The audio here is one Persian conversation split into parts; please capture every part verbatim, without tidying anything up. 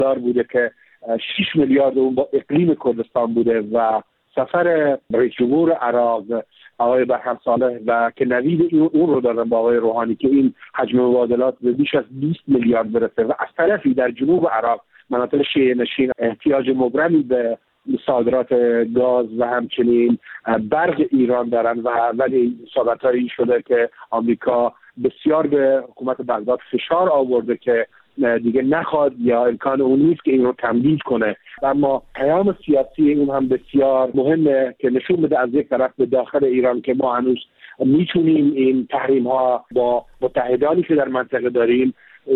دار بوده که شش میلیارد اون با اقلیم کردستان بوده و سفر رئیس جمهور عراق آقای برهم صالح و که نوید اون رو دادن با آقای روحانی که این حجم مبادلات به بیش از بیست میلیارد برسه و از طرفی در جنوب عراق مناطق شیعه نشین احتیاج مبرمی به صادرات گاز و همچنین برق ایران دارن و ولی صحبت‌هایی شده که آمریکا بسیار به حکومت بغداد فشار آورده که دیگه نخواد یا امکان اون نیست که این رو تمدید کنه. اما پیام سیاسی اون هم بسیار مهمه که نشون بده از یک طرف به داخل ایران که ما هنوز میتونیم این تحریم ها با متحدانی که در منطقه داریم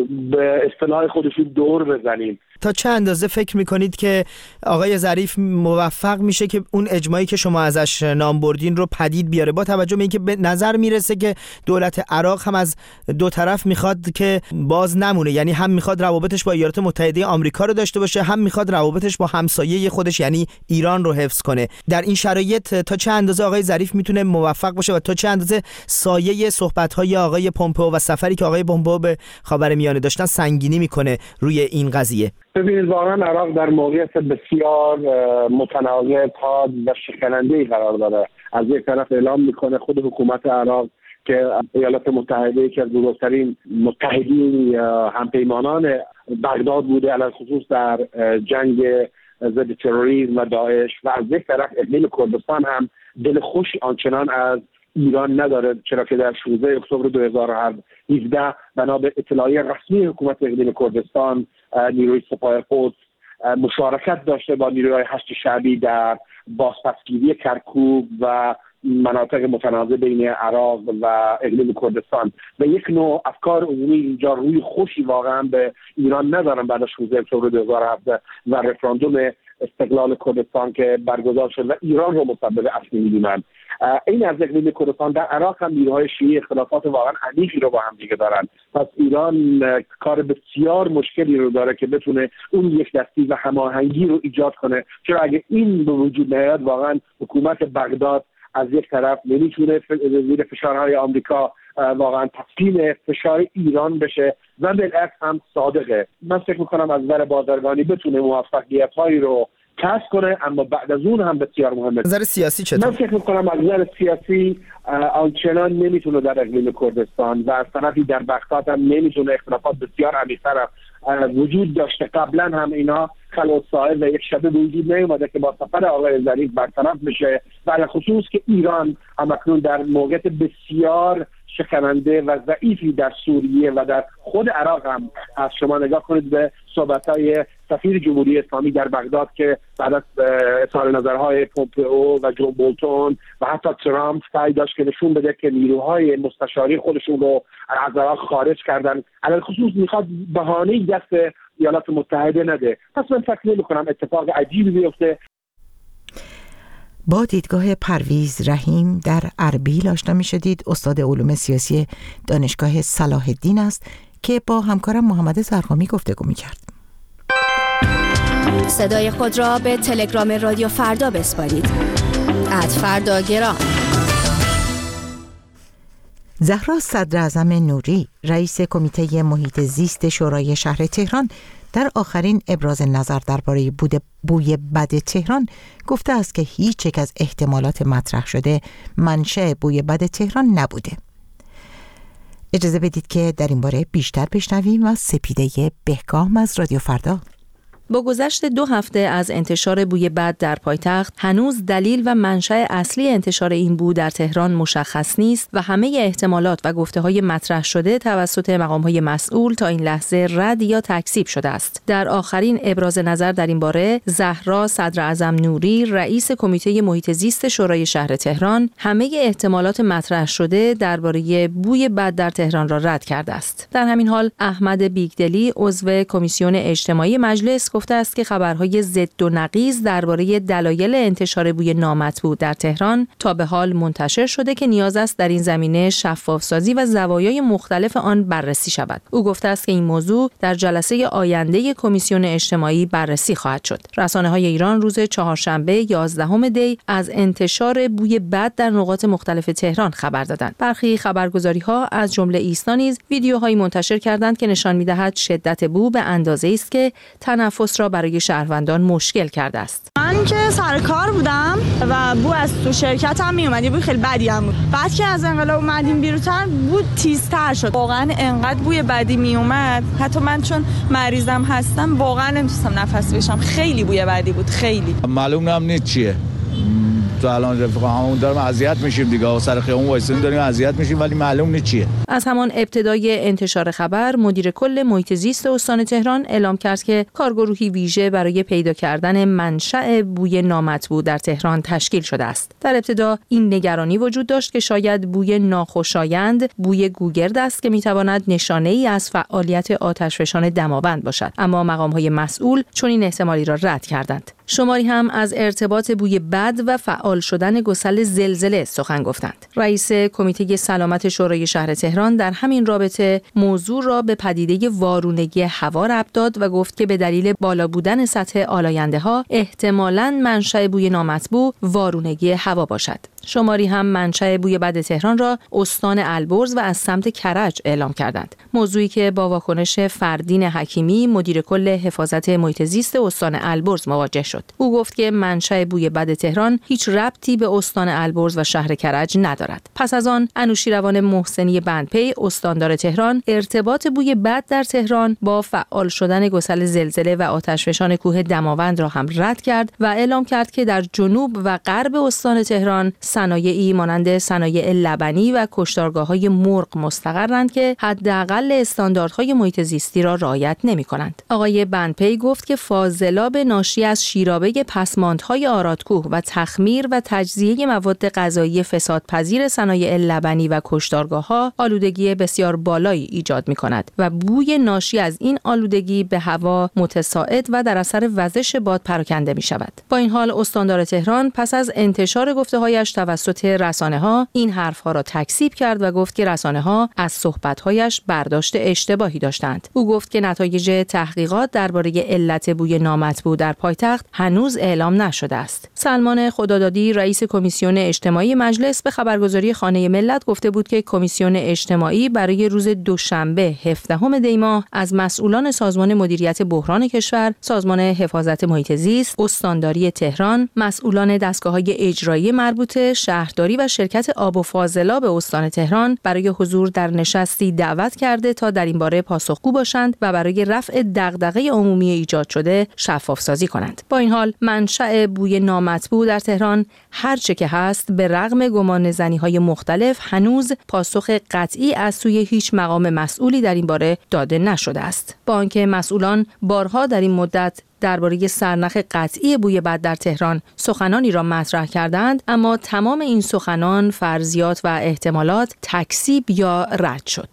به اصطلاح خودشون دور بزنیم. تا چه اندازه فکر میکنید که آقای ظریف موفق میشه که اون اجماعی که شما ازش نام بردین رو پدید بیاره، با توجه به اینکه به نظر میرسه که دولت عراق هم از دو طرف میخواد که باز نمونه، یعنی هم میخواد روابطش با ایالات متحده آمریکا رو داشته باشه، هم میخواد روابطش با همسایه خودش یعنی ایران رو حفظ کنه. در این شرایط تا چه اندازه آقای ظریف میتونه موفق باشه و تا چه اندازه سایه صحبت‌های آقای پومپئو و سفری که آقای پومپئو به خاورمیانه داشتن سنگینی میکنه روی این قضیه؟ ببینید واقعا عراق در موقعیت بسیار متنازع حاد و شکننده‌ای قرار داره. از یک طرف اعلام میکنه خود حکومت عراق که ایالات متحده که از بزرگترین متحدین همپیمانان بغداد بوده علی خصوص در جنگ ضد تروریسم و داعش، و از یک طرف اقلیم کردستان هم دل خوش آنچنان از ایران نداره، چرا که در شانزده اکتبر دو هزار و هفده بنا به اطلاعیه رسمی حکومت اقلیم کردستان نیروی سپاه قدس مشارکت داشته با نیروهای هشت شعبی در بازپسگیری کرکوک و مناطق متنازع بین عراق و اقلیم کردستان و یک نوع افکار عمومی اینجا روی خوشی واقعا به ایران ندارن بعد از شانزده اکتبر دو هزار و هفده و رفراندوم استقلال کردستان که برگزار شد و ایران رو مسبب اصلی می‌دونن. این از اقلیم کردستان در عراق هم نیروهای شیعی اختلافات واقعا عمیقی رو با هم دیگه دارن، پس ایران کار بسیار مشکلی رو داره که بتونه اون یک دستی و هماهنگی رو ایجاد کنه، چرا اگه این به وجود نیاد واقعا حکومت بغداد از یک طرف نمیتونه زیر فشارهای آمریکا واقعا تسلیم فشار ایران بشه و بالعکس هم صادقه. من فکر میکنم از نظر بازرگانی بتونه موفقیت‌هایی رو کسب کنه، اما بعد از اون هم بسیار مهمه. نظر سیاسی چطور؟ من فکر میکنم از نظر سیاسی آنچنان نمیتونه در اقلیم کردستان و از طرفی در بغداد هم نمیتونه، اختلافات بسیار عمیق‌تر وجود داشته. قبلا هم اینا خلوت صاحب و یک شبه وجود نیومده که با سفر آقای ظریف برطرف بشه و علی خصوص که ایران همکنون در موقعیت بسیار شکننده و ضعیفی در سوریه و در خود عراق هم از شما نگاه کنید به صحبت‌های سفیر جمهوری اسلامی در بغداد که بعد از اظهار نظرهای پومپئو و جو بولتون و حتی ترامپ سعی داشت که نشون بده که نیروهای مستشاری خودشون رو از عراق خارج کردن، علی خصوص میخواد بهانه‌ای دست ایالات متحده نده. پس من فکر نمی‌کنم اتفاق عجیبی بیفته. با دیدگاه پرویز رحیم در اربیل آشنا می‌شدید. استاد علوم سیاسی دانشگاه صلاح الدین است که با همکارم محمد زرقامی گفتگو می‌کرد. صدای خود را به تلگرام رادیو فردا بسپارید. ات فردا گرام. زهرا صدراعظم نوری رئیس کمیته محیط زیست شورای شهر تهران در آخرین ابراز نظر درباره بوی بد تهران گفته است که هیچ یک از احتمالات مطرح شده منشأ بوی بد تهران نبوده. اجازه بدید که در این باره بیشتر بشنویم از سپیده بهکام از رادیو فردا. با گذشت دو هفته از انتشار بوی بد در پایتخت، هنوز دلیل و منشأ اصلی انتشار این بو در تهران مشخص نیست و همه احتمالات و گفته‌های مطرح شده توسط مقام‌های مسئول تا این لحظه رد یا تکذیب شده است. در آخرین ابراز نظر در این باره، زهرا صدراعظم نوری رئیس کمیته محیط زیست شورای شهر تهران همه احتمالات مطرح شده درباره بوی بد در تهران را رد کرده است. در همین حال، احمد بیگدلی عضو کمیسیون اجتماعی مجلس گفته است که خبرهای ضد و نقیض درباره دلایل انتشار بوی نامطبوع در تهران تا به حال منتشر شده که نیاز است در این زمینه شفافسازی و زوایای مختلف آن بررسی شود. او گفته است که این موضوع در جلسه آینده کمیسیون اجتماعی بررسی خواهد شد. رسانه‌های ایران روز چهارشنبه یازدهم دی از انتشار بوی بد در نقاط مختلف تهران خبر دادند. برخی خبرگزاری‌ها از جمله ایسنا نیز ویدیوهایی منتشر کردند که نشان می‌دهد شدت بو به اندازه‌ای است که تنفس را برای شهروندان مشکل کرده است. من که سر کار بودم و بو از تو شرکتم میومد، یه بوی خیلی بدی هم بود. بعد که از انقلاب اومدیم بیرون‌تر بود تیزتر شد. واقعا انقدر بوی بدی میومد، حتی من چون مریضم هستم واقعا نمیتونستم نفس بکشم. خیلی بوی بدی بود، خیلی. معلوم هم نیست چیه. تو الان رفقامون داریم اذیت میشیم دیگه، سر خیابون وایسیم داریم اذیت میشیم ولی معلوم نیست چیه. از همان ابتدای انتشار خبر مدیر کل محیط زیست استان تهران اعلام کرد که کارگروهی ویژه برای پیدا کردن منشأ بوی نامطبوع در تهران تشکیل شده است. در ابتدا این نگرانی وجود داشت که شاید بوی ناخوشایند بوی گوگرد است که میتواند نشانه‌ای از فعالیت آتشفشان دماوند باشد، اما مقام‌های مسئول چنین احتمالی را رد کردند. شماری هم از ارتباط بوی بد و فعال شدن گسل زلزله سخن گفتند. رئیس کمیته سلامت شورای شهر تهران در همین رابطه موضوع را به پدیده وارونگی هوا ربط داد و گفت که به دلیل بالا بودن سطح آلاینده‌ها احتمالاً منشأ بوی نامطبوع وارونگی هوا باشد. شماری هم منشأ بوی بد تهران را استان البرز و از سمت کرج اعلام کردند. موضوعی که با واکنش فردین حکیمی مدیر کل حفاظت محیط زیست استان البرز مواجه شد. او گفت که منشأ بوی بد تهران هیچ ربطی به استان البرز و شهر کرج ندارد. پس از آن انوشیروان محسنی بندپی استاندار تهران ارتباط بوی بد در تهران با فعال شدن گسل زلزله و آتشفشان کوه دماوند را هم رد کرد و اعلام کرد که در جنوب و غرب استان تهران صنایعی مانند صنایع لبنی و کشتارگاه‌های مرغ مستقرند که حداقل استانداردهای محیط زیستی را رعایت نمی‌کنند. آقای بندپی گفت که فاضلاب ناشی از شیرابه پسماندهای آرادکوه و تخمیر و تجزیه مواد غذایی فسادپذیر صنایع لبنی و کشتارگاه‌ها آلودگی بسیار بالایی ایجاد می‌کند و بوی ناشی از این آلودگی به هوا متصاعد و در اثر وزش باد پراکنده می‌شود. با این حال استاندار تهران پس از انتشار گفته‌هایش توسط رسانه‌ها این حرف‌ها را تکذیب کرد و گفت که رسانه‌ها از صحبت‌هایش برداشت اشتباهی داشتند. او گفت که نتایج تحقیقات درباره علت بوی نامطبوع در پایتخت هنوز اعلام نشده است. سلمان خدادادی رئیس کمیسیون اجتماعی مجلس به خبرگزاری خانه ملت گفته بود که کمیسیون اجتماعی برای روز دوشنبه هفدهم دی ماه از مسئولان سازمان مدیریت بحران کشور، سازمان حفاظت محیط زیست، استانداری تهران، مسئولان دستگاه‌های اجرایی مربوطه، شهرداری و شرکت آب و فاضلاب استان تهران برای حضور در نشستی دعوت کرده تا در این باره پاسخگو باشند و برای رفع دغدغه عمومی ایجاد شده شفاف سازی کنند. با این حال منشأ بوی نامطبوع در تهران هر چه که هست به رغم گمانه‌زنی‌های مختلف هنوز پاسخ قطعی از سوی هیچ مقام مسئولی در این باره داده نشده است. با آنکه مسئولان بارها در این مدت درباره سرنخ قطعی بوی بد در تهران سخنانی را مطرح کردند، اما تمام این سخنان، فرضیات و احتمالات تکذیب یا رد شد.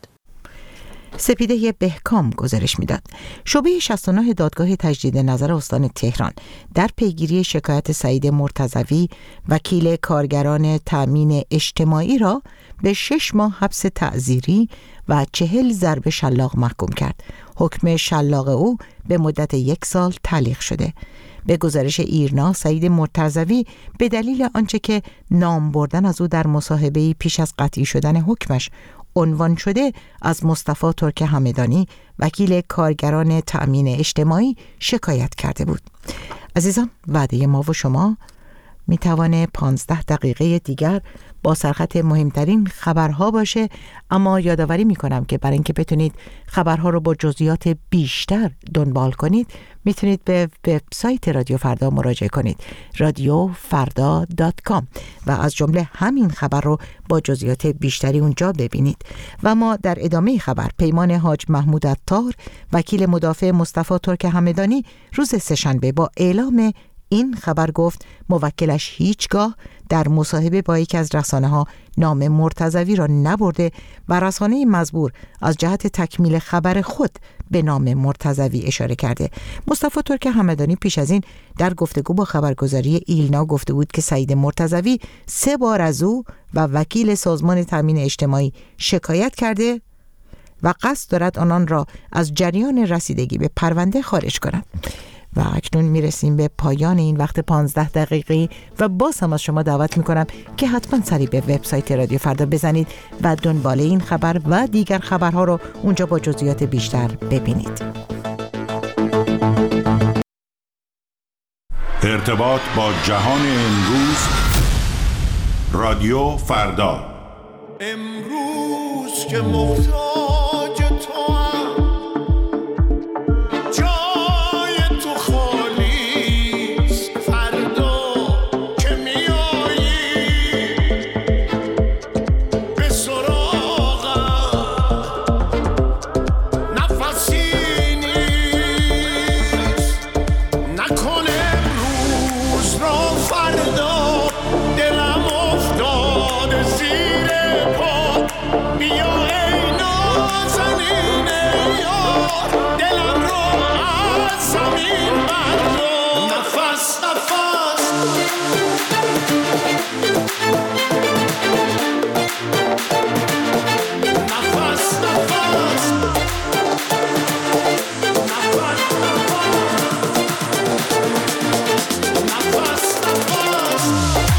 سپیده بهکام گزارش میداد. شعبه شصت و نه دادگاه تجدید نظر استان تهران در پیگیری شکایت سعید مرتضوی وکیل کارگران تامین اجتماعی را به شش ماه حبس تعزیری و چهل ضرب شلاق محکوم کرد. حکم شلاق او به مدت یک سال تعلیق شده. به گزارش ایرنا، سعید مرتضوی به دلیل آنچه که نام بردن از او در مصاحبه‌ای پیش از قطعی شدن حکمش عنوان شده، از مصطفی ترک همدانی وکیل کارگران تأمین اجتماعی شکایت کرده بود. عزیزان، وعده ما و شما میتوانه پانزده دقیقه دیگر با سرخط مهمترین خبرها باشه، اما یادآوری میکنم که برای اینکه بتونید خبرها رو با جزئیات بیشتر دنبال کنید میتونید به وبسایت رادیو فردا مراجعه کنید، رادیو فردا دات کام، و از جمله همین خبر رو با جزئیات بیشتری اونجا ببینید. و ما در ادامه خبر پیمان حاج محمود عطار وکیل مدافع مصطفی ترک همدانی روز سه‌شنبه با اعلام این خبر گفت موکلش هیچگاه در مصاحبه با یکی از رسانه‌ها نام مرتضوی را نبرده و رسانه مزبور از جهت تکمیل خبر خود به نام مرتضوی اشاره کرده. مصطفی ترک همدانی پیش از این در گفتگو با خبرگزاری ایلنا گفته بود که سعید مرتضوی سه بار از او و وکیل سازمان تامین اجتماعی شکایت کرده و قصد دارد آنان را از جریان رسیدگی به پرونده خارج کند. و اکنون میرسیم به پایان این وقت پانزده دقیقی و باز هم از شما دعوت میکنم که حتما سری به وبسایت رادیو فردا بزنید و دنبال این خبر و دیگر خبرها رو اونجا با جزئیات بیشتر ببینید. ارتباط با جهان امروز، رادیو فردا. امروز که محتاج تو هم، جای تو خالیست. فردا که میایی به سراغم، نفسی نیست. نکن امروز را فردا، دلم افتاده زیر پا. بیا ای نازنین یار، دلم رو از زمین بردار. نفس نفس نفس نفس نفس نفس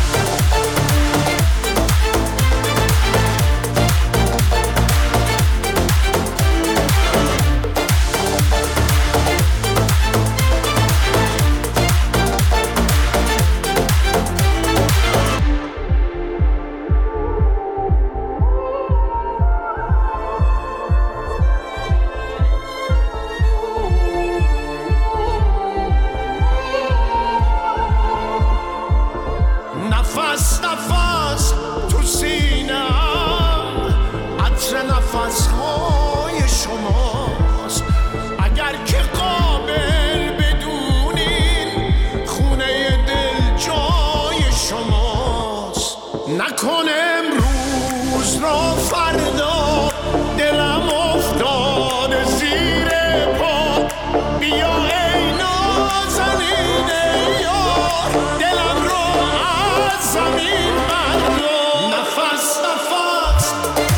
نفس نفس تو سینه‌ام، عطر نفس‌های شماست. اگر که قابل بدونین، خونه دل جای شماست. نکن امروز را فردا، دلم افتاده زیر پا. بیا ای نازنین یار، دلم رو از زمین بردار. نفس نفس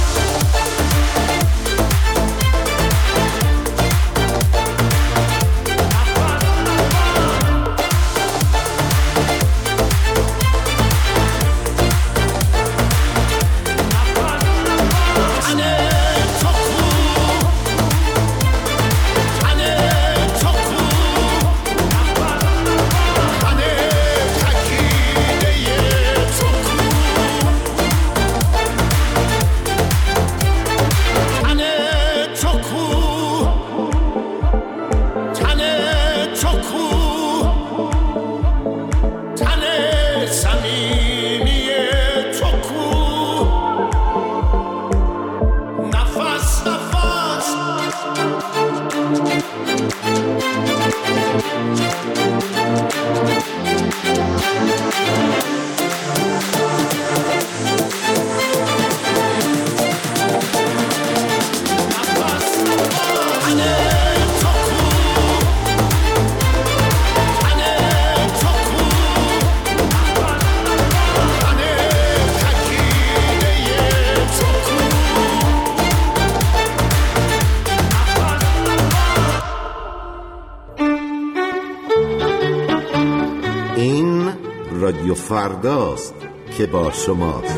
رادیو فرداست که با شماست.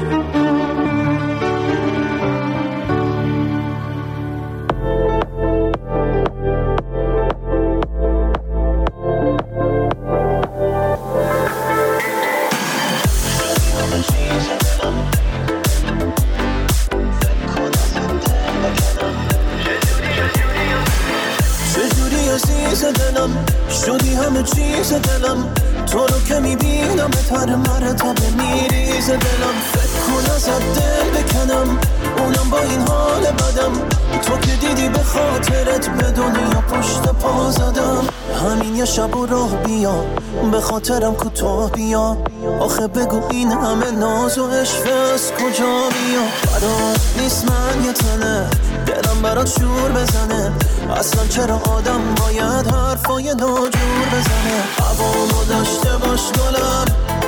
چجوری عزیز دلم شدی همه چیز دلم، تو رو که میبینم به تر مرتبه میریز دلم. فکر کن ازت دل بکنم اونم با این حال بدم، تو که دیدی به خاطرت به دنیا پشت پا زدم. همین یه شب و راه بیا به خاطرم کوتاه بیا آخه بگو این همه ناز و عشق از کجا بیا برات نیست من یه تنه دلم برات شور بزنه اصلا چرا آدم باید حرفای ناجور بزنه هوامو داشته باش گلم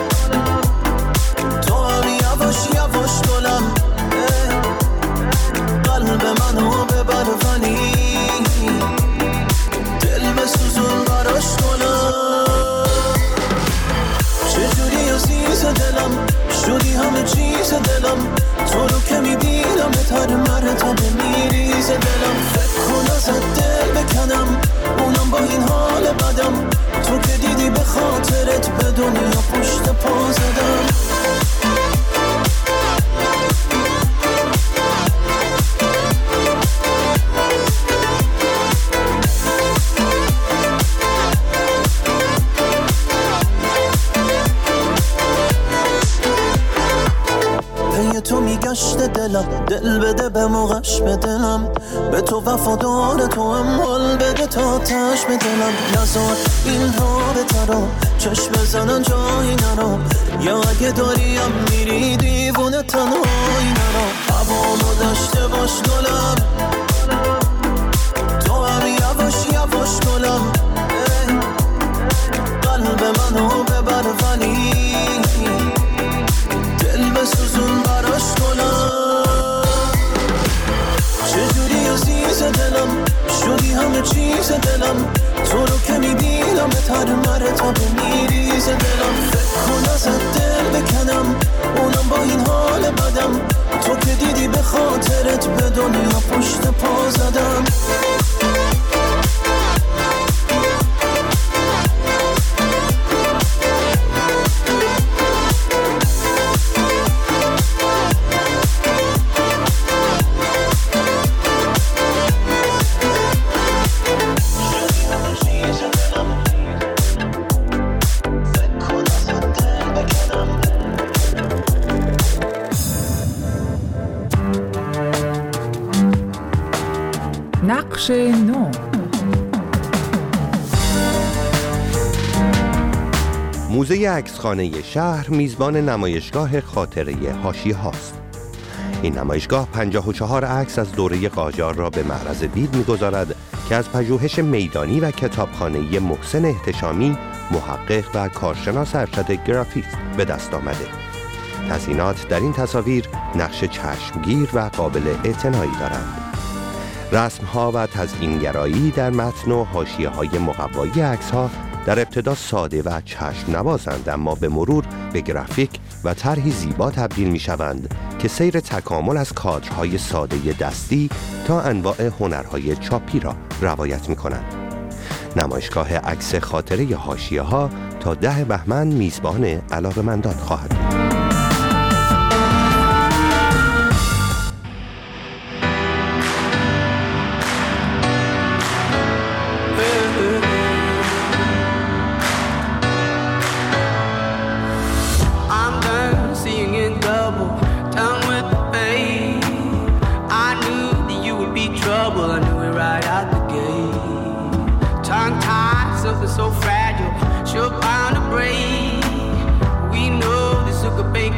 تو هم یواش یواش گلم قلب منو ببر ولی دل بسوزون براش گلم چجوری عزیز دلم شدی همه چیز دلم تو رو که میبینم هر مرتبه میریز دلم فکر کن ازت دل بکنم اونم با این حال بدم تو که دیدی به خاطرت به دنیا پشت پا زدم تو میگشت دلم دل بده به موقعش به دلم به تو وفادار تو هم حال بده تا تش به دلم نزار این رابطه رو چشم بزنن جایی نرو یا اگه داریم میری دیوونه تنهایی نرو هوامو داشته باش گلم تو هم یواش یواش گلم قلب منو ببر ولی دل بسوزون براش گلم چجوری عزیز دلم شدی همه چیز دلم تو رو که میبینم به هر مرتبه میریز دلم فکر کن ازت دل بکنم اونم با این حال بدم تو که دیدی به خاطرت به دنیا پشت پا زدم نقش نو. موزه عکسخانه شهر میزبان نمایشگاه خاطره حاشیه هاست. این نمایشگاه پنجاه و چهار عکس از دوره قاجار را به معرض دید می‌گذارد که از پژوهش میدانی و کتابخانه‌ای محسن احتشامی، محقق و کارشناس ارشد گرافیک به دست آمده. تزیینات در این تصاویر نقش چشمگیر و قابل اعتنایی دارند. رسم‌ها و تزیینگرایی در متن و حاشیه‌های مقوایی عکس‌ها در ابتدا ساده و چشم نوازند، اما به مرور به گرافیک و طرحی زیبا تبدیل می‌شوند که سیر تکامل از کادرهای ساده دستی تا انواع هنرهای چاپی را روایت می‌کنند. نمایشگاه عکس خاطره حاشیه‌ها تا ده بهمن میزبان علاقه‌مندان خواهد بود. So fragile, she'll bound to break. We know this took a baby.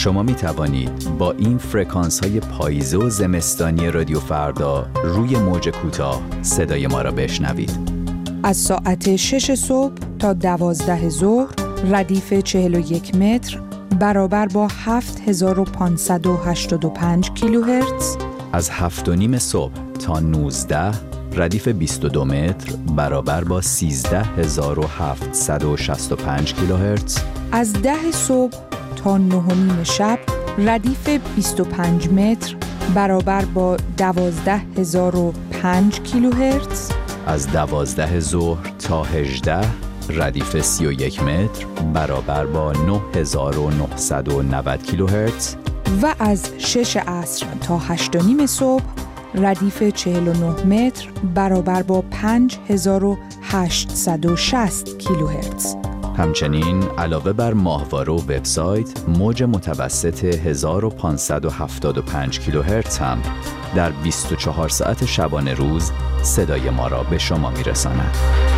شما می توانید با این فرکانس های پاییزه و زمستانی رادیو فردا روی موج کوتاه صدای ما را بشنوید. از ساعت شش صبح تا دوازده ظهر ردیف چهل و یک متر برابر با هفت هزار و پانصد و هشتاد و پنج کیلوهرتز. از هفت و نیم صبح تا نوزده ردیف بیست و دو متر برابر با سیزده هزار و هفتصد و شصت و پنج کیلوهرتز. از ده صبح تا نه و نیم شب ردیف بیست و پنج متر برابر با دوازده هزار و پنج کیلوهرتز. از دوازده ظهر تا هجده ردیف سی و یک متر برابر با نه هزار و نهصد و نود کیلوهرتز. و از شش عصر تا هشت و نیم صبح ردیف چهل و نه متر برابر با پنج هزار و هشتصد و شصت کیلوهرتز. همچنین علاوه بر ماهواره و وبسایت، موج متوسط هزار و پانصد و هفتاد و پنج کیلوهرتز هم در بیست و چهار ساعت شبانه روز صدای ما را به شما میرساند.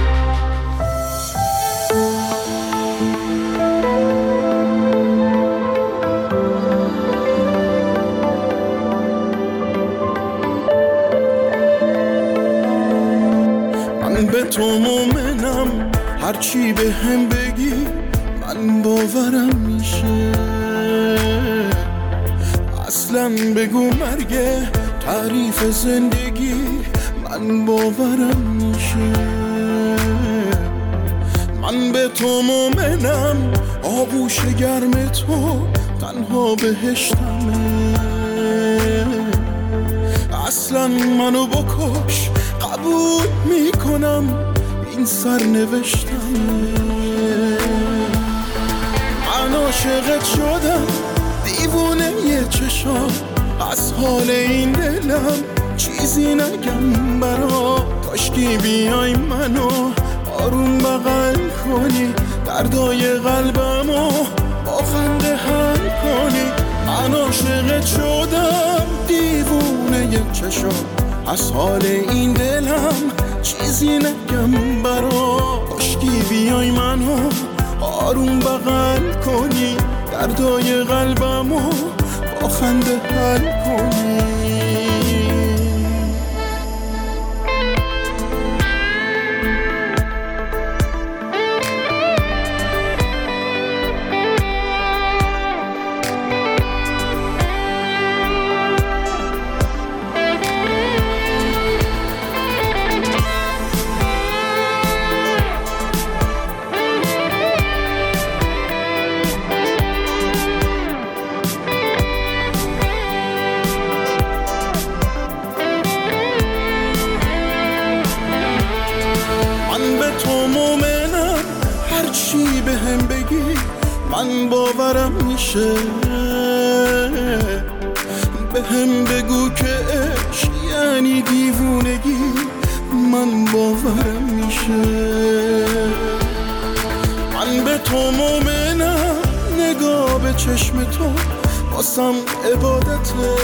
من به تو مومنم، هرچی به هم بگی من باورم میشه. اصلا بگو مرگه تعریف زندگی من باورم میشه. من به تو مومنم، آغوش گرم تو تنها بهشتمه. اصلا منو بکش قبول میکنم، این سرنوشتمه. من عاشقت شدم، دیوونه یه چشام، از حال این دلم چیزی نگم برا. کاشکی بیای منو آروم بغل کنی، دردای قلبمو با خنده حل کنی. من عاشقت شدم، دیوونه یه چشام، از حال این دلم چیزی نگم برا. کاشکی بیای منو آروم بغل کنی، دردای قلبمو با خنده حل کنی. من باورم میشه. به هم بگو که عشق یعنی دیوونگی من باورم میشه. من به تو مومنم، نگاه به چشم تو واسم عبادته.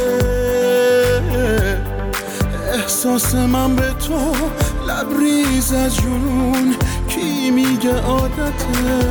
احساس من به تو لبریز از جنون، کی میگه عادته.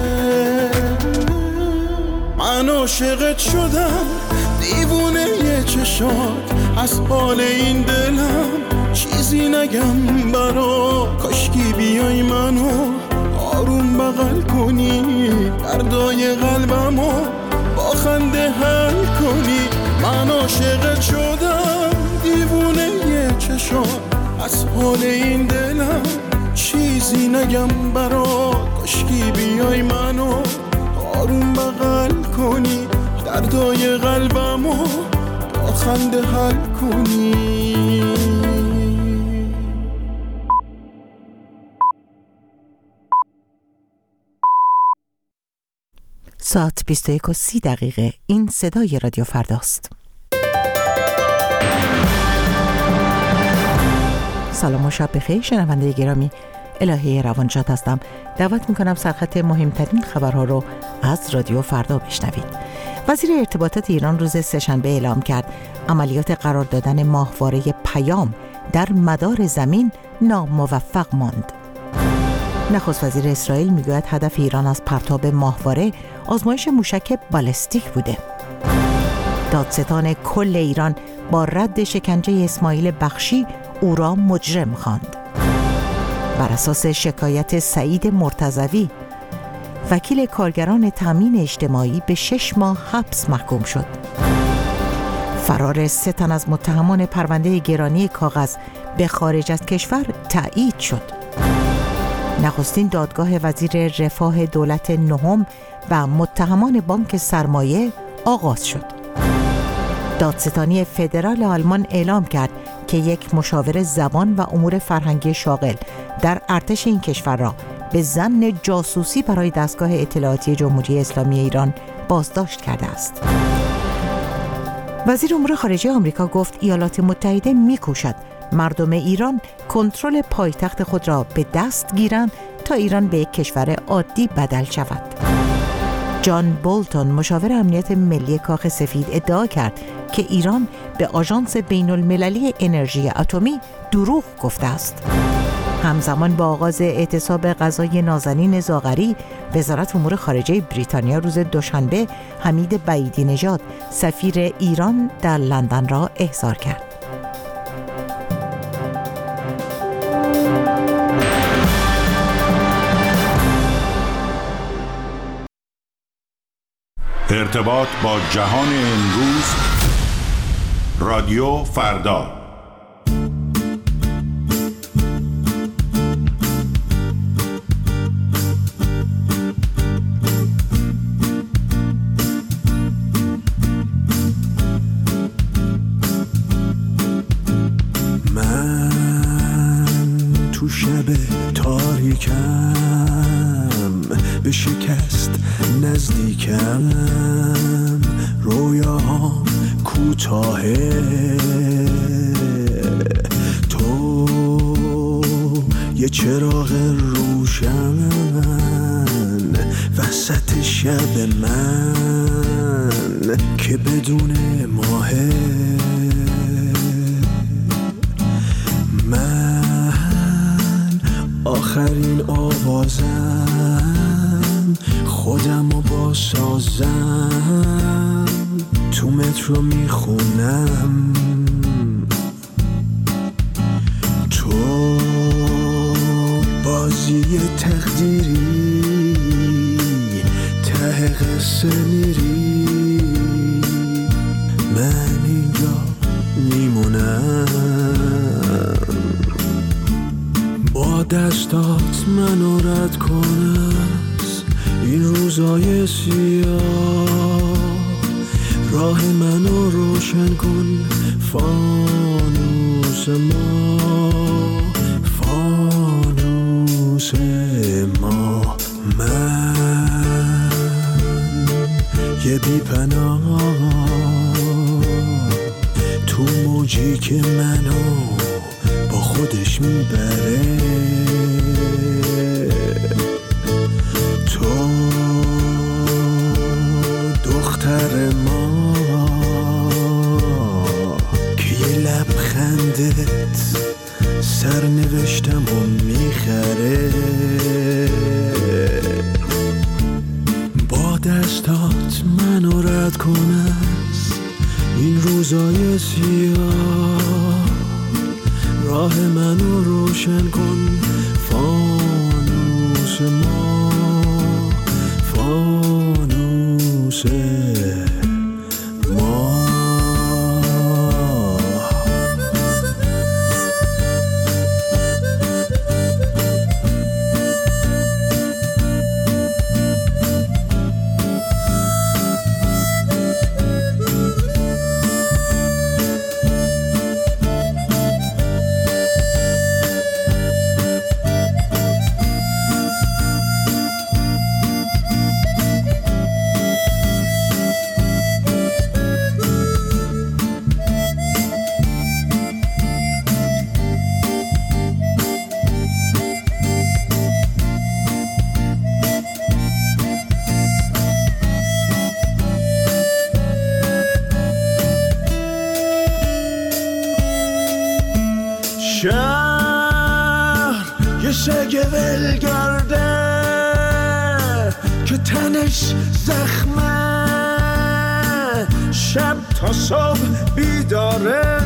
من عاشقت شدم، دیوونه یه چشات، از حال این دلم چیزی نگم برا. کاشکی بیای منو آروم بغل کنی، دردای قلبمو با خنده حل کنی. من عاشقت شدم، دیوونه یه چشات، از حال این دلم چیزی نگم برا. کاشکی بیای منو آروم بغل کنی، دردای قلبمو با خنده حل کنی. ساعت بیست و یک و سی دقیقه. این صدای رادیو فرداست. سلام و شب بخیر شنونده گرامی، الهه روانشاد هستم. دعوت میکنم سرخط مهمترین خبرها رو از رادیو فردا بشنوید. وزیر ارتباطات ایران روز سه‌شنبه اعلام کرد عملیات قرار دادن ماهواره پیام در مدار زمین ناموفق ماند. نخست وزیر اسرائیل میگوید هدف ایران از پرتاب ماهواره آزمایش موشک بالستیک بوده. دادستان کل ایران با رد شکنجه اسماعیل بخشی او را مجرم خواند. بر اساس شکایت سعید مرتضوی، وکیل کارگران تامین اجتماعی به شش ماه حبس محکوم شد. فرار سه تن از متهمان پرونده گرانی کاغذ به خارج از کشور تایید شد. نخستین دادگاه وزیر رفاه دولت نهم و متهمان بانک سرمایه آغاز شد. دادستانی فدرال آلمان اعلام کرد که یک مشاور زبان و امور فرهنگی شاغل در ارتش این کشور را به ظن جاسوسی برای دستگاه اطلاعاتی جمهوری اسلامی ایران بازداشت کرده است. وزیر امور خارجه آمریکا گفت ایالات متحده می‌کوشد مردم ایران کنترل پایتخت خود را به دست گیرند تا ایران به یک کشور عادی بدل شود. جان بولتون مشاور امنیت ملی کاخ سفید ادعا کرد که ایران به آژانس بین المللی انرژی اتمی دروغ گفته است. همزمان با آغاز اعتصاب غذای نازنین زاغری، وزارت امور خارجه بریتانیا روز دوشنبه حمید بعیدی نژاد سفیر ایران در لندن را احضار کرد. ارتباط با جهان امروز، رادیو فردا. من تو شب تاریکم به شکست نزدیکم، رویاهام کوتاهه، تو یه چراغ روشن وسط شب من که بدون ماهه. من آخرین آوازم، خودمو با سازم تو مترو میخونم، تو بازی تقدیری ته قصه میری، من اینجا میمونم. با دستات منو رد کن از این روزای سیاه، راه منو روشن کن فانوس ما، فانوس ما. من یه بی پناه تو موجی که منو با خودش میبره، تو دختر ما که یه لبخندت سرنوشتم و میخره. با دستات منو رد کن از این روزای سیاه، راه منو روشن کن فانوس ما، فانوس ما. شهر یه سگ ولگرده که تنش زخمه، شب تا صبح بیداره.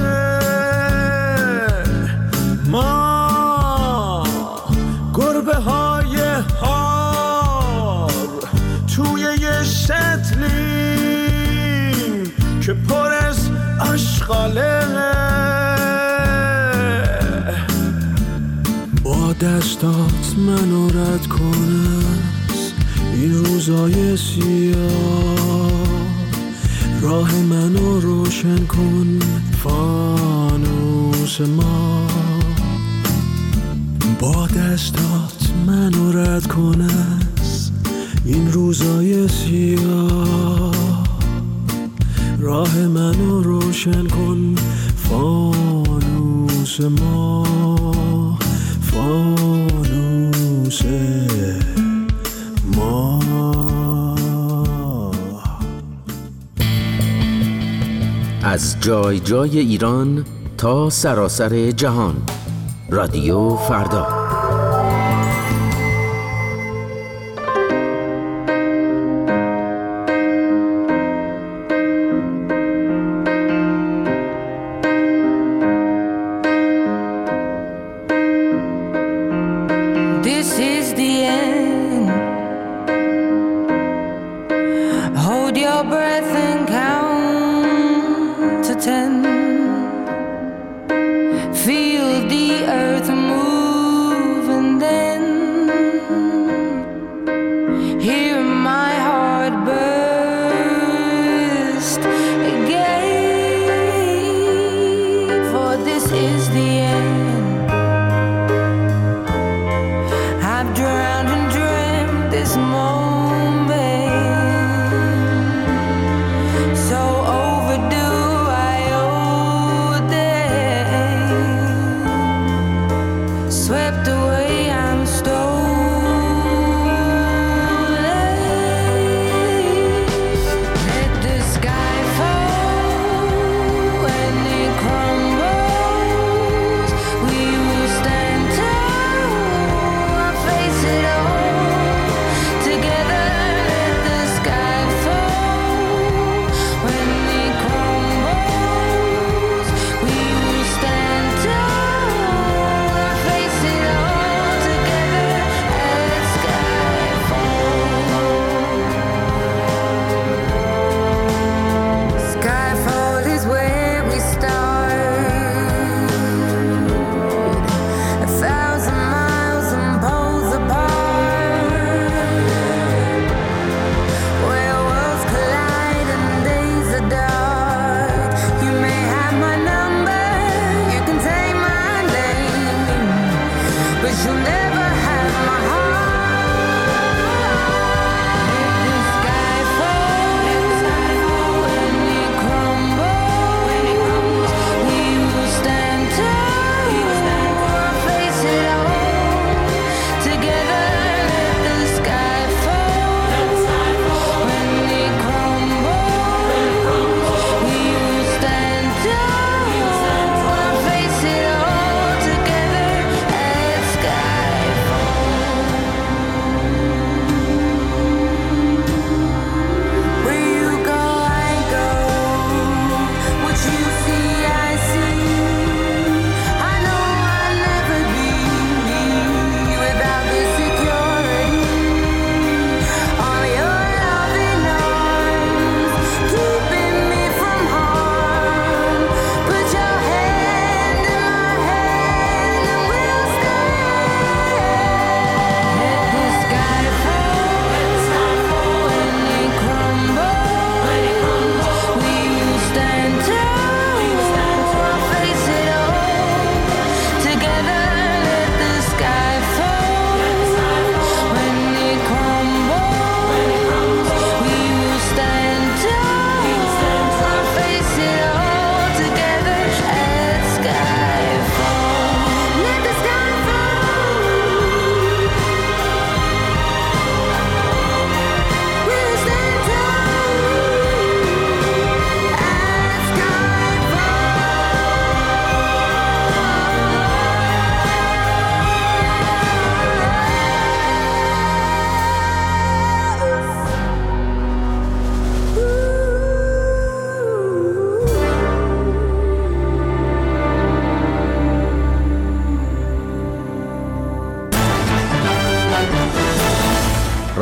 ما گربه های هار توی یه سطلیم که پر از آشغاله. با دستات منو رد کن از این روزای سیاه، راه منو روشن کن فانوس ما. با دستات منو رد کن از این روزای سیاه، راه منو روشن کن فانوس ما، فانوس ما. از جای جای ایران تا سراسر جهان، رادیو فردا. So overdue, I owe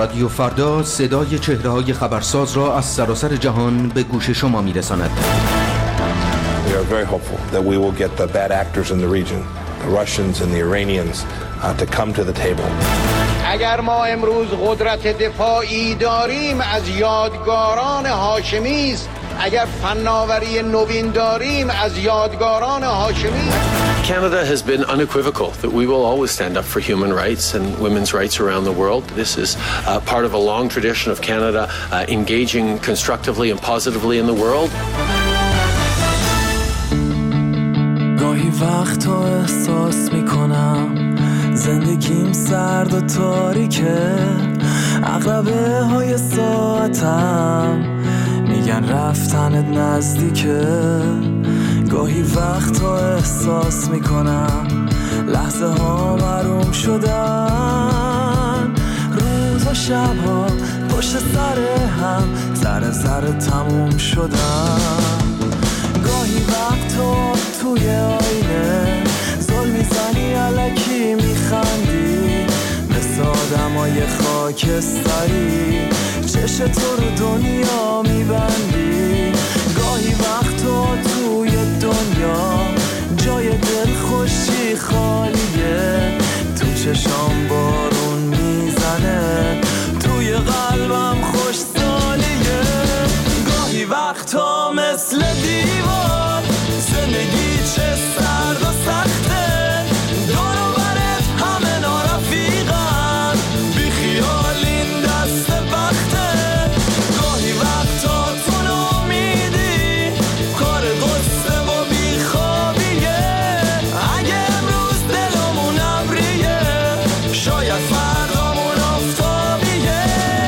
رادیو فردا صدای چهره‌های خبرساز را از سراسر جهان به گوش شما می‌رساند. We are very hopeful that we will get the bad actors in the region, the Russians and the Iranians, uh, to come to the table. اگر ما امروز قدرت دفاعی داریم از یادگاران هاشمی است، اگر فناوری نوین داریم از یادگاران هاشمی. Canada has been unequivocal that we will always stand up for human rights and women's rights around the world. This is uh, part of a long tradition of Canada uh, engaging constructively and positively in the world. گاهی وقتا احساس میکنم زندگیم سرد و تاریکه، عقربه های ساعتم میگن رفتنت نزدیکه. گاهی وقتا احساس میکنم لحظه ها محروم شدن، روز و شب ها پشت سر هم ذره ذره تموم شدن. گاهی وقتا توی آینه زل میزنی الکی میخندی، مثل آدمای خاکستری چش تو رو دنیا میبندی. گاهی وقتا توی دنیا جای دل خوشی خالیه، تو چشام بارون میزنه، توی قلبم خوش سالیه. گاهی وقتا مثل دیوار زندگی چه سرد و سخته، دور و برت همه نارفیقن، بی خیال این دست بخته. گاهی وقتا تو نامیدی کار قصه و بی خوابیه، اگه امروز دلمون ابریه شاید فردامون آفتابیه.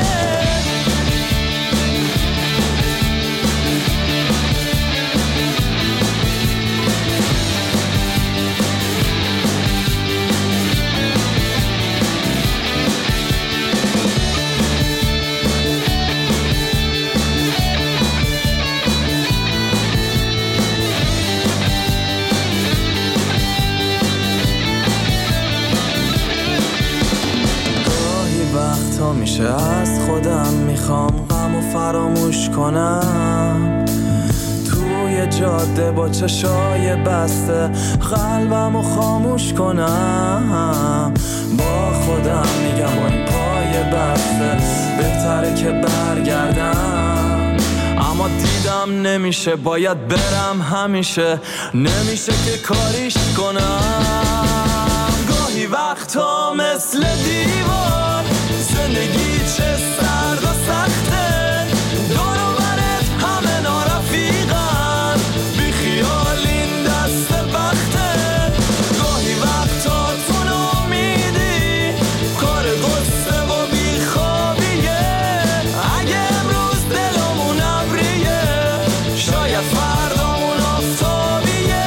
میشه از خودم میخوام غم و فراموش کنم، توی جاده با چشای بسته قلبم و خاموش کنم. با خودم میگم با این پای بسته بهتره که برگردم، اما دیدم نمیشه، باید برم همیشه، نمیشه که کاریش کنم. گاهی وقتا مثل دیوار زندگی چه سرد و سخته، دور و برت همه نارفیقن، بی خیال این دست بخته. گاهی وقتا تو نامیدی کار قصه و بی خوابیه، اگه امروز دلمون ابریه شاید فردامون آفتابیه.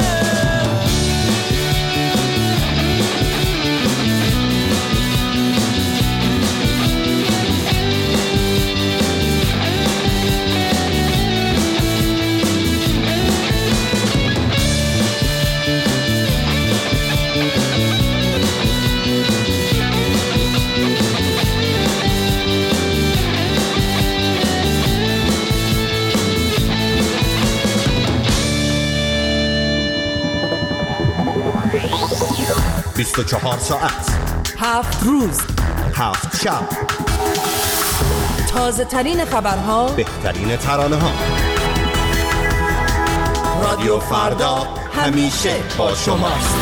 بیست و چهار ساعت، هفت روز، هفت شب، تازه ترین خبرها، بهترین ترانه ها. رادیو فردا همیشه با شماست.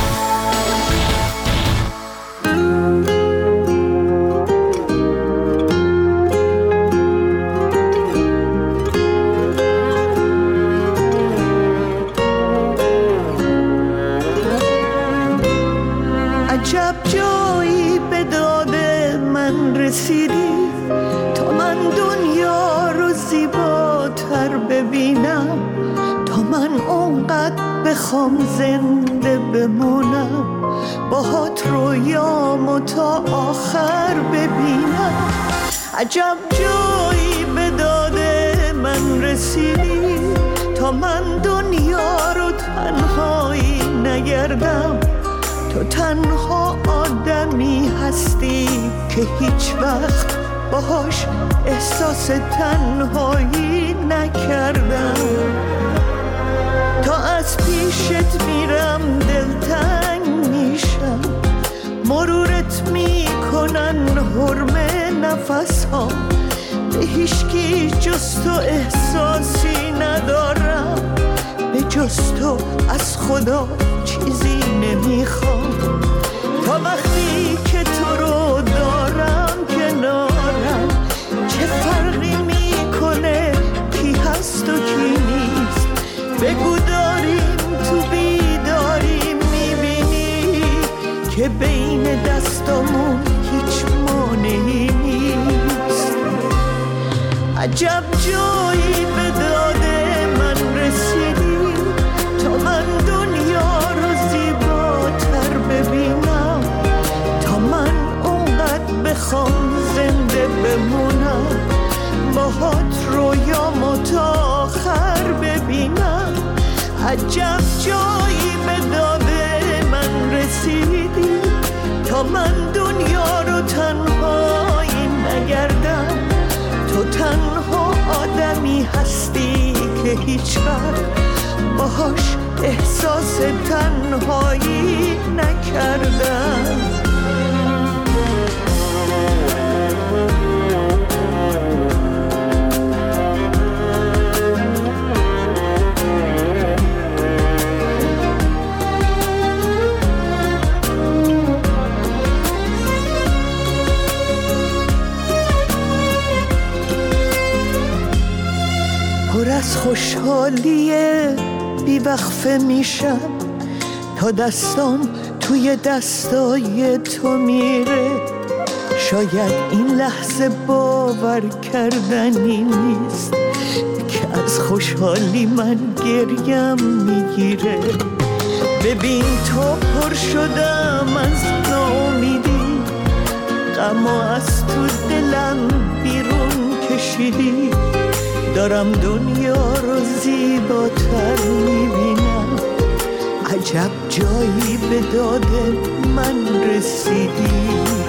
عجب جایی به داد من رسیدی تا من دنیا رو زیباتر ببینم، تا من اونقدر بخوام زنده بمونم، باهات رویامو تا آخر ببینم. عجب جایی به داد من رسیدی تا من دنیا رو تنهایی نگردم، تو تنها آدمی هستی که هیچ وقت باهاش احساس تنهایی نکردم. تا از پیشت میرم دلتنگ میشم، مرورت میکنن حرمه نفس ها، به هیچکی جز تو احساسی ندارم، به جز تو از خدا چیزی نمیخوام. تا وقتی که تو رو دارم کنارم، چه فرقی میکنه کی هست و کی نیست؟ بگو داریم تو بیداری میبینی که بین دستامون هیچ مانعی نیست. عجب جایی به داد من رسیدی تا من دنیا رو زیباتر ببینم، تا من اونقدر بخوام زنده بمونم، باهات رویامو تا آخر ببینم. عجب جایی به داد من رسیدی تا من دنیا رو تنهایی نگردم. تو تنها آدمی هستی که هیچ وقت باهاش احساس تنهایی نکردم. پر از خوشحالیه بیوقفه میشم تا دستام توی دستای تو میره. شاید این لحظه باور کردنی نیست که از خوشحالی من گریم میگیره. ببین تو پر شدم از ناامیدی، غم از تو دلم بیرون کشیدی. دارم دنیا رو زیباتر میبینم، عجب جایی به داد من رسیدی.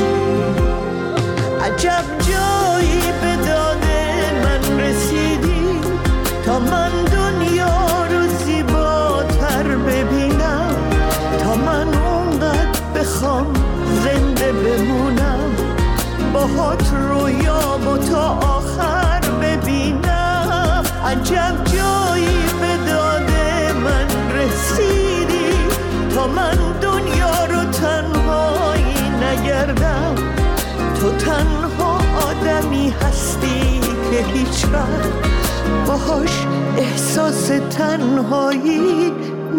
عجب جایی به داد من رسیدی تا من دنیا رو زیباتر ببینم، تا من اونقدر بخوام زنده بمونم، باهات رویامو تا آخر ببینم. عجب جایی به داد من رسیدی تا من دنیا رو تنهایی نگردم. تو تنها آدمی هستی که هیچ وقت باهاش احساس تنهایی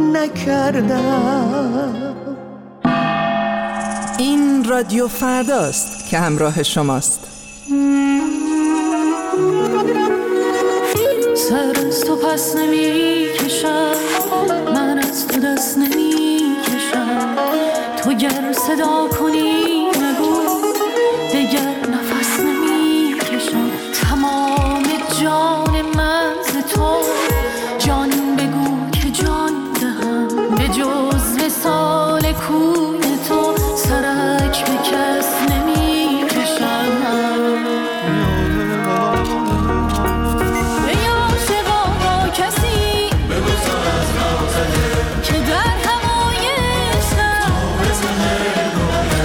نکردم. این رادیو فرداست که همراه شماست. سر از تو پس نمی کشم، من از تو دست نمی کشم. تو گر صدا کنی بگو دگر نفس نمی کشم. تمام جان من ز تو، جان بگو که جان دهم. به جز وصال کوی تو سرک به کس نمی کشم. که در هوای عشقم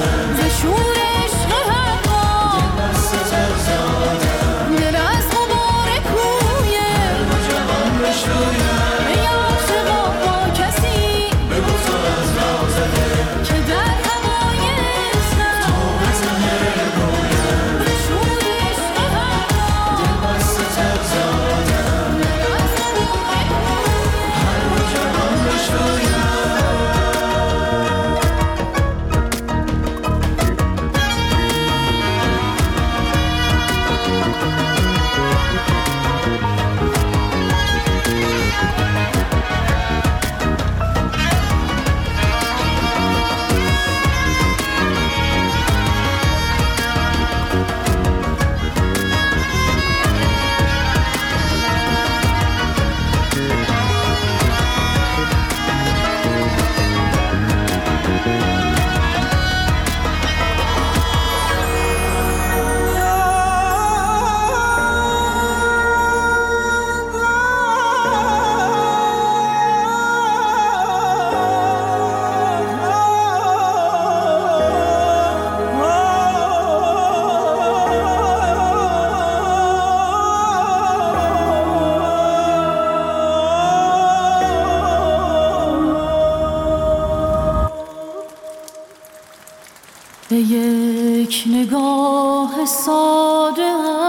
ساده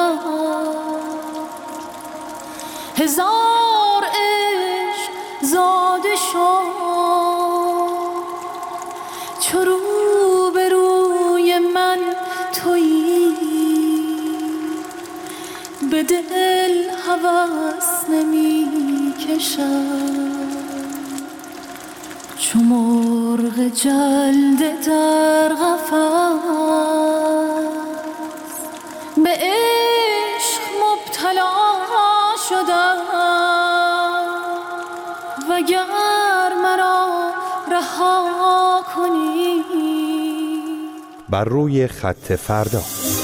هزار عشق زاده شد چو رو به روی من تویی به دل هوس نمی کشم چو مرغ جلده در قفس به عشق مبتلا شدم وگر مرا رها کنی. بر روی خط فردا.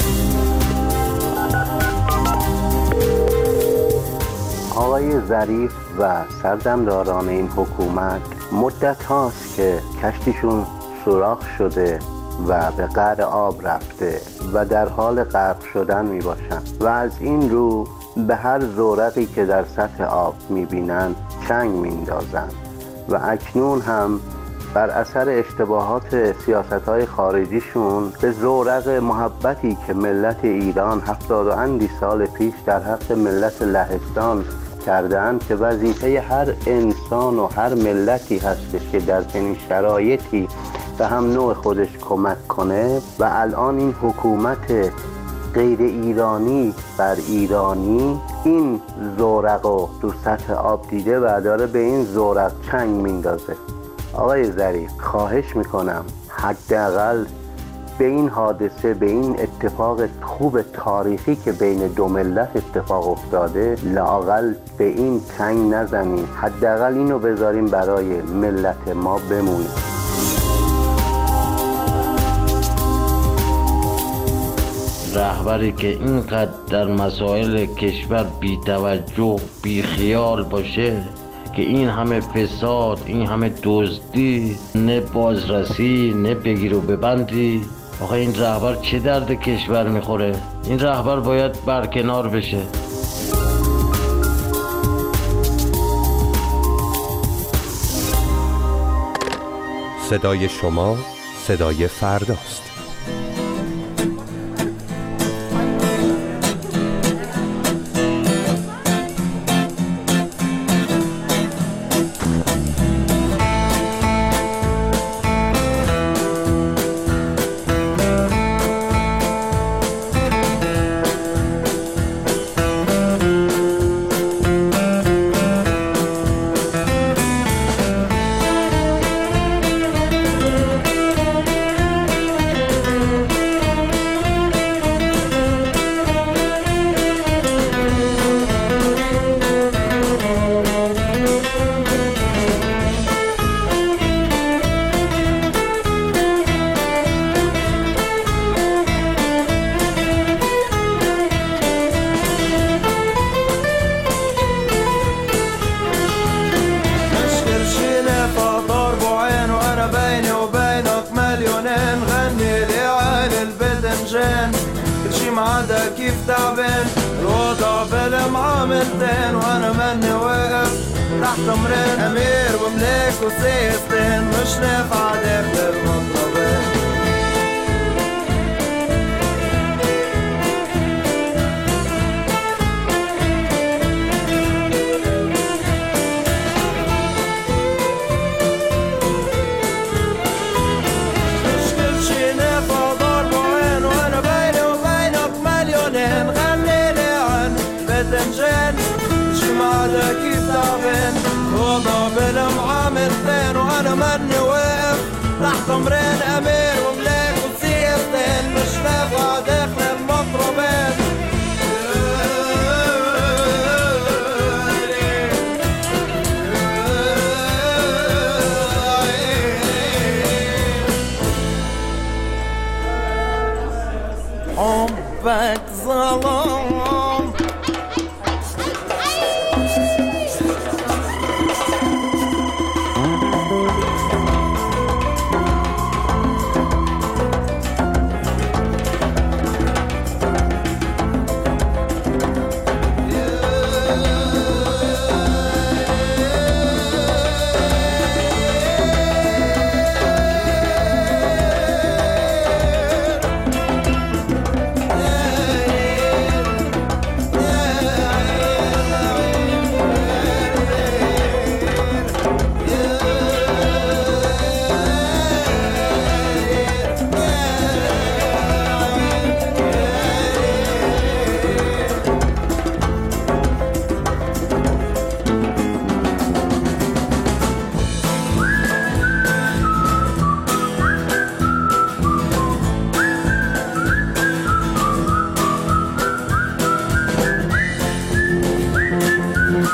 آقای ظریف و سردمداران این حکومت مدت هاست که کشتیشون سوراخ شده و به قعر آب رفته و در حال غرق شدن می باشن و از این رو به هر زورقی که در سطح آب می بینن چنگ می اندازن و اکنون هم بر اثر اشتباهات سیاست‌های خارجیشون به زورق محبتی که ملت ایران هفتاد و اندی سال پیش در حق ملت لهستان کردند که وظیفه هر انسان و هر ملتی هستش که در چنین شرایطی به هم نوع خودش کمک کنه و الان این حکومت غیر ایرانی بر ایرانی این زورق رو تو سطح آب دیده و داره به این زورق چنگ میندازه. آقای ظریف خواهش میکنم حداقل به این حادثه، به این اتفاق خوب تاریخی که بین دو ملت اتفاق افتاده لااقل به این چنگ نزنیم، حداقل اینو بذاریم برای ملت ما بمونه. رهبری که اینقدر در مسائل کشور بی توجه بی خیال باشه که این همه فساد، این همه دزدی، نه بازرسی، نه بگیر و ببندی، آخه این رهبر چه درد کشور میخوره؟ این رهبر باید برکنار بشه. صدای شما صدای فرداست.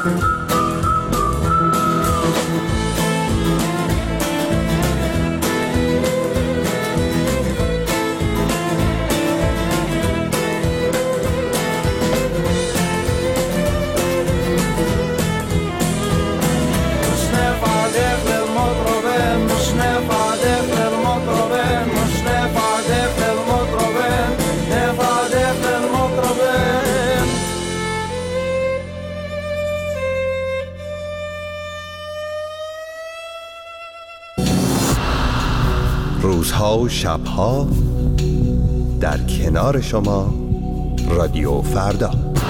روزها و شبها در کنار شما رادیو فردا.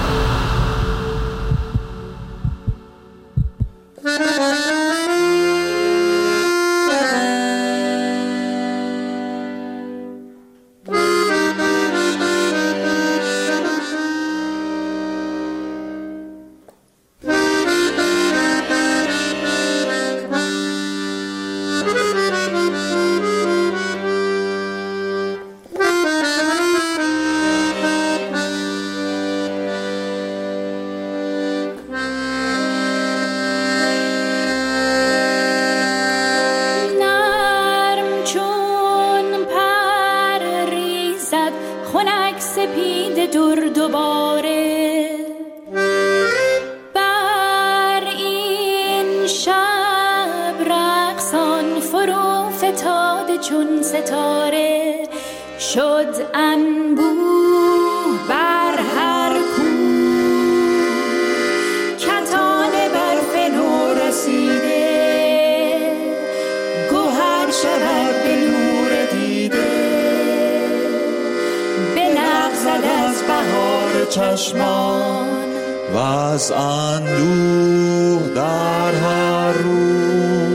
چون ستاره شد انبوه بر هر کو، کتان برف نو رسیده گوهر شود به نور دیده، به نغزد از بهار چشمان و از اندوه در هر رو،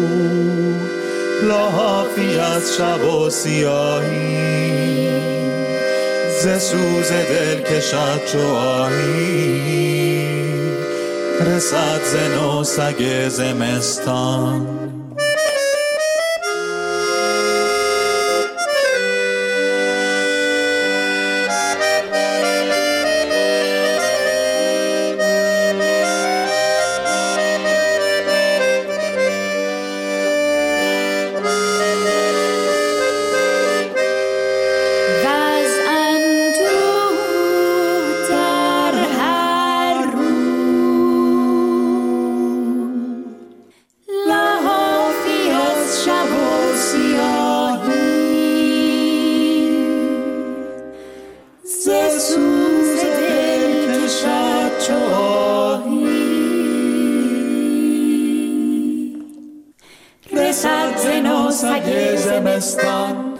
لحافی از شب و سیاهی ز سوز دل کشد چو آهی، رسد ز نو سگ زمستان. رسد ز نو سگ زمستان.